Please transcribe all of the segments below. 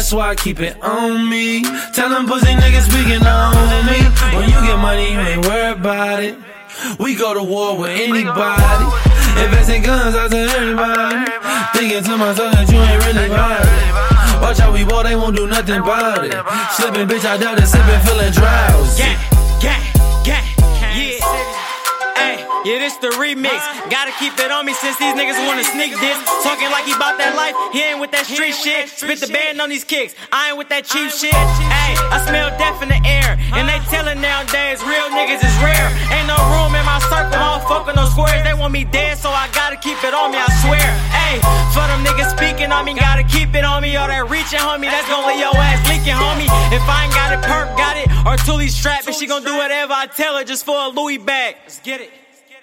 That's why I keep it on me. Tell them pussy niggas speaking on me. When you get money, you ain't worried about it. We go to war with anybody. Investing guns out to everybody. Thinking to myself that you ain't really about it. Watch out, we boy, they won't do nothing about it. Slipping, bitch, I doubt it. Sipping, feeling drowsy. Gang, yeah. Yeah, this the remix. Gotta keep it on me since these niggas wanna sneak this. Talking like he bout that life, he ain't with that street shit. Spit the band on these kicks, I ain't with that cheap shit. Ayy, I smell death in the air. And they tellin' nowadays real niggas is rare. Ain't no room in my circle, I don't fuck with no squares. They want me dead, so I gotta keep it on me, I swear. Ayy, for them niggas speaking on me, gotta keep it on me. All that reaching, homie, that's gon' leave your ass leaking, homie. If I ain't got it, Perk got it, or Thule strap, and she gon' do whatever I tell her just for a Louis bag. Let's get it.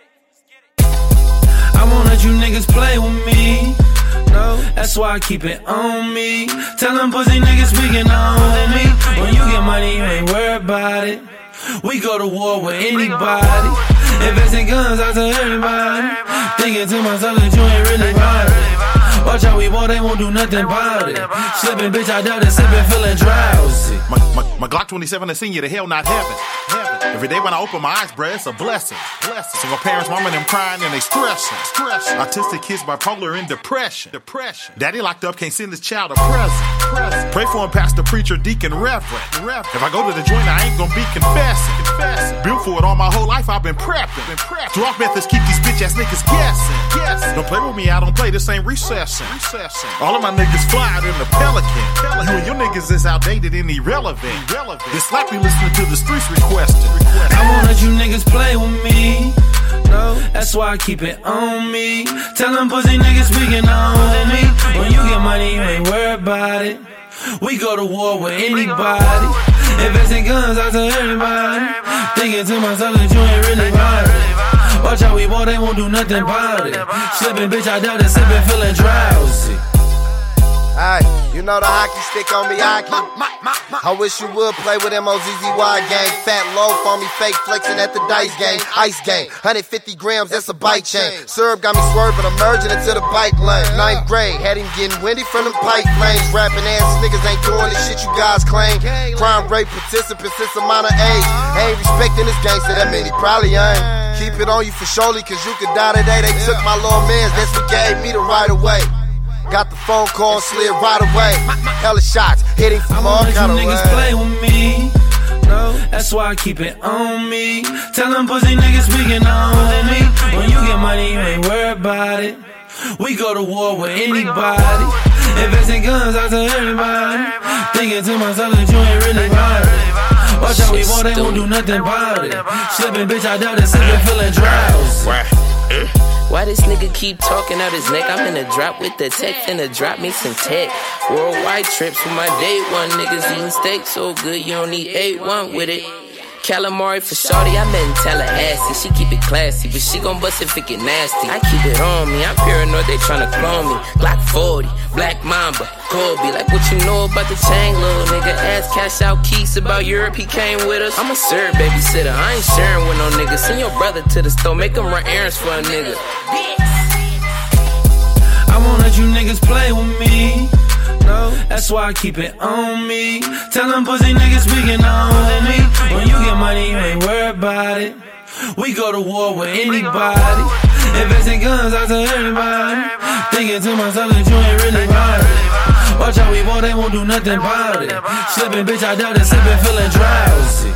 I won't let you niggas play with me. No, that's why I keep it on me. Tell them pussy niggas speaking on me. When you get money, you ain't worried about it. We go to war with anybody. Investing guns out to everybody. Thinking to myself that you ain't really about it. Watch out, we boy, they won't do nothing about it. Slipping, bitch, I doubt it. Sipping, feeling drowsy. My Glock 27 has seen you to hell, not heaven. Every day when I open my eyes, bruh, it's a blessing. Single parents, mama, them crying and they stressing. Autistic kids, bipolar and depression. Daddy locked up, can't send his child a present. Pray for him, pastor, preacher, deacon, reverend. If I go to the joint, I ain't gonna be confessing. Built for it all my whole life, I've been prepping. Drug methods keep these bitch ass niggas guessing. Don't play with me, I don't play, this ain't recession. All of my niggas fly out in the Pelican. You and your niggas is outdated and irrelevant. This slap you listening to the streets requesting. I won't let you niggas play with me. No, that's why I keep it on me. Tell them pussy niggas speaking on me. When you get money, you ain't worried about it. We go to war with anybody. Investing guns out to everybody. Thinking to myself that you ain't really about it. Watch out, we boy, they won't do nothing about it. Slipping, bitch, I doubt it. Sipping, feeling drowsy. Hey, you know the hockey stick on me, hockey. I wish you would play with MOZZY gang. Fat loaf on me, fake flexing at the dice game. Ice game, 150 grams, that's a bike chain. Syrup got me swerving, emerging into the bike lane. 9th grade, had him getting windy from them pipe flames. Rapping ass niggas ain't doing the shit you guys claim. Crime rate participants since a minor age. Ain't respecting this gangster, that mean he probably ain't. Keep it on you for surely, cause you could die today. They took my little mans, that's what gave me the right of way. Got the phone call, slid right away. Hella shots, hitting from all kind of ways. Niggas play with me. No, that's why I keep it on me. Tell them pussy niggas speaking on me. When you get money, you ain't worried about it. We go to war with anybody. Investing guns out to everybody. Thinking to myself that you ain't really about it. Watch out, we boy, they won't do nothing about it. Slipping, bitch, I doubt it. Sipping, feeling drowsy. Why this nigga keep talking out his neck? I'm in the drop with the tech, finna drop me some tech. Worldwide trips with my day one. Niggas eating steak so good you don't need A1 with it. Calamari for shorty, I met in Tallahassee. She keep it classy, but she gon' bust if it get nasty. I keep it on me, I'm paranoid they tryna clone me. Glock 40, Black Mamba, Kobe. Like what you know about the chain, little nigga? Ask Cash Out Keys about Europe, he came with us. I'm a serve babysitter, I ain't sharing with no niggas. Send your brother to the store, make him run errands for a nigga. I won't let you niggas play with me. No, that's why I keep it on me. Tell them pussy niggas speaking on me. When you get money, you ain't worried about it. We go to war with anybody. Investing guns out to everybody. Thinking to myself that you ain't really about it. Watch out, we boy, they won't do nothing about it. Slipping, bitch, I doubt it. Sipping, feeling drowsy.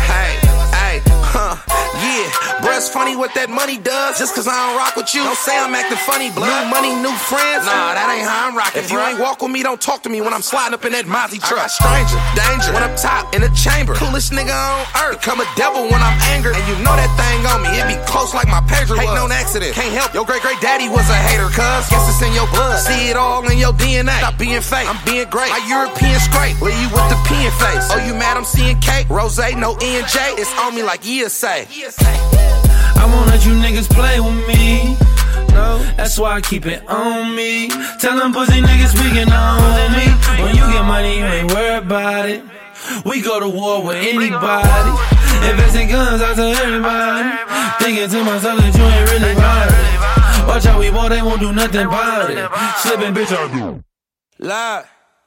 Yeah, bruh, it's funny what that money does. Just cause I don't rock with you, don't say I'm acting funny, blood. New money, new friends. Nah, that ain't how I'm rocking. If you ain't walk with me, don't talk to me when I'm sliding up in that Mozzie truck. I got stranger, danger, when up top in the chamber. Coolest nigga on earth. Become a devil when I'm angry. And you know that thing on me, it be close like my pager was. Ain't no accident, can't help. Your great daddy was a hater, cuz. Guess it's in your blood. See it all in your DNA. Stop being fake, I'm being great. My European scrape, leave you with the peeing face. Oh, you mad I'm seeing cake? Rose, no E&J. It's on me like say. I won't let you niggas play with me. No, that's why I keep it on me. Tell them pussy niggas speaking on me. When you get money, you ain't worried about it. We go to war with anybody. Investing guns out to everybody. Thinking to myself that you ain't really about it. Watch out, we boy, they won't do nothing about it. Slipping, bitch, I do. Lie.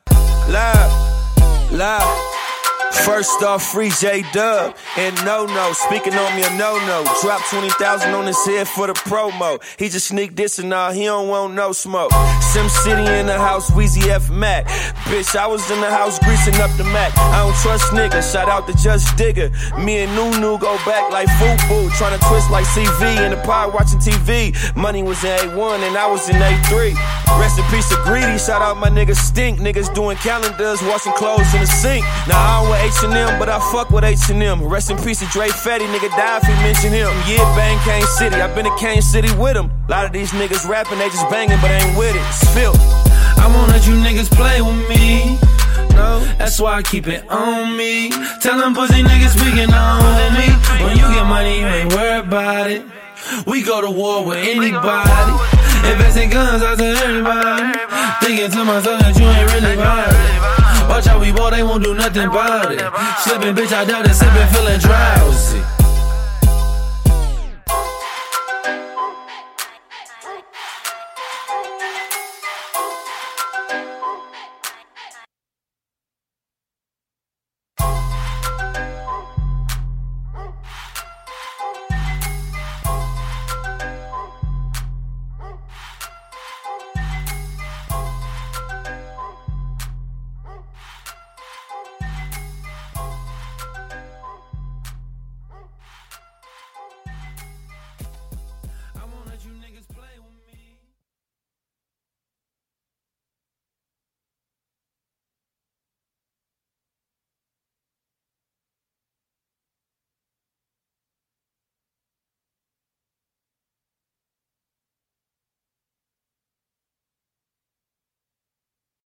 Loud. First off, free J-Dub and no-no, speaking on me a no-no. Drop 20,000 on his head for the promo. He just sneak dissing, nah, he don't want no smoke. Sim City in the house, Weezy F Mac. Bitch, I was in the house greasing up the Mac. I don't trust niggas, shout out to Just Digger. Me and Nunu go back like Fubu, tryna twist like CV in the pod watching TV. Money was in A1 and I was in A3. Rest in peace to Greedy, shout out my niggas Stink. Niggas doing calendars, washing clothes in the sink. Now I don't wear H&M, but I fuck with H&M. Rest in peace to Dre Fetty, nigga died if he mention him. Yeah, bang Kane City, I been to Kane City with him. A lot of these niggas rapping, they just banging, but ain't with it. It's filth. I won't let you niggas play with me. No, that's why I keep it on me. Tell them pussy niggas we can own me. When you get money, you ain't worried about it. We go to war with anybody. Investing guns out to everybody. Thinking to myself that you ain't really about it. Watch how we ball, they won't do nothing about it. Slipping, bitch, I doubt it. Sipping, feeling drowsy.